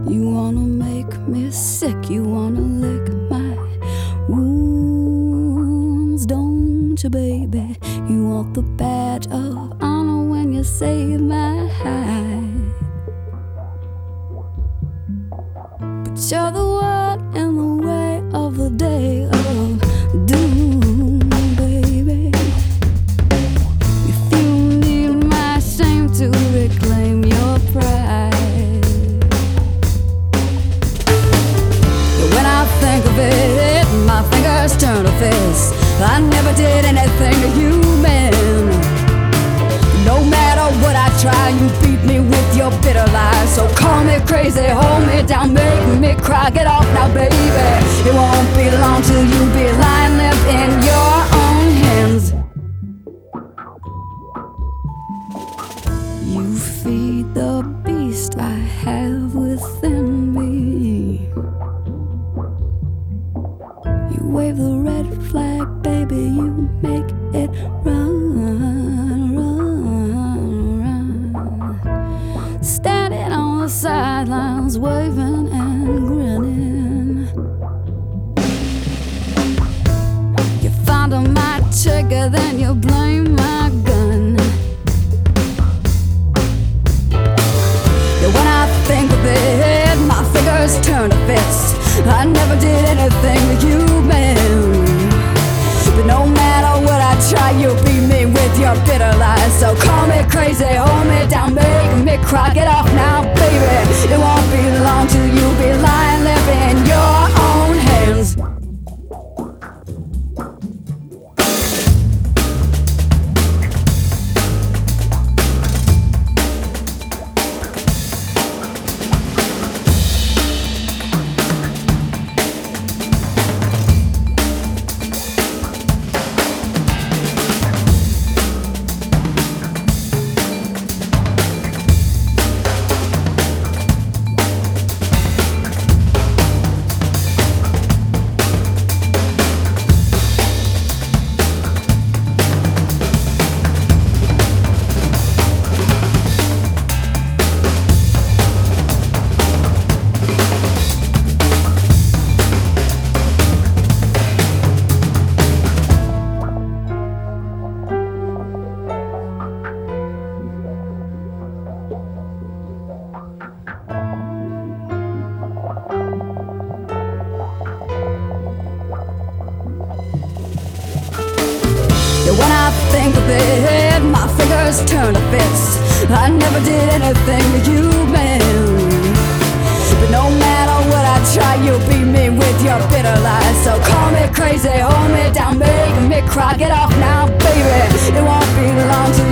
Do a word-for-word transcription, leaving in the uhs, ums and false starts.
You wanna make me sick, you wanna lick my wounds, don't you, baby? You want the badge of honor when you save my hide. But you're the one in the way of the day of doom, baby. If you need my shame to reclaim your pride. When I think of it, my fingers turn to fists. I never did anything to you, man. No matter what I try, you beat me with your bitter lies. So call me crazy, hold me down, make me cry. Get off now, baby. It won't be long till you be lying limp in your own hands. You feed the beast I have within me. You wave the red flag, baby, you make it run, run, run. Standing on the sidelines, waving and grinning. You fondle my trigger, then you blame my gun. Yeah, when I think of it, my fingers turn to fists. I never did anything to you, man. But no matter what I try, you beat me with your bitter lies. So call me crazy, hold me down, make me cry. Get off now, baby. It won't be long till you be lying limp in your own hands. When I think of it, my fingers turn to fists. I never did anything to you, man. But no matter what I try, you beat me with your bitter lies. So call me crazy, hold me down, make me cry. Get off now, baby. It won't be long till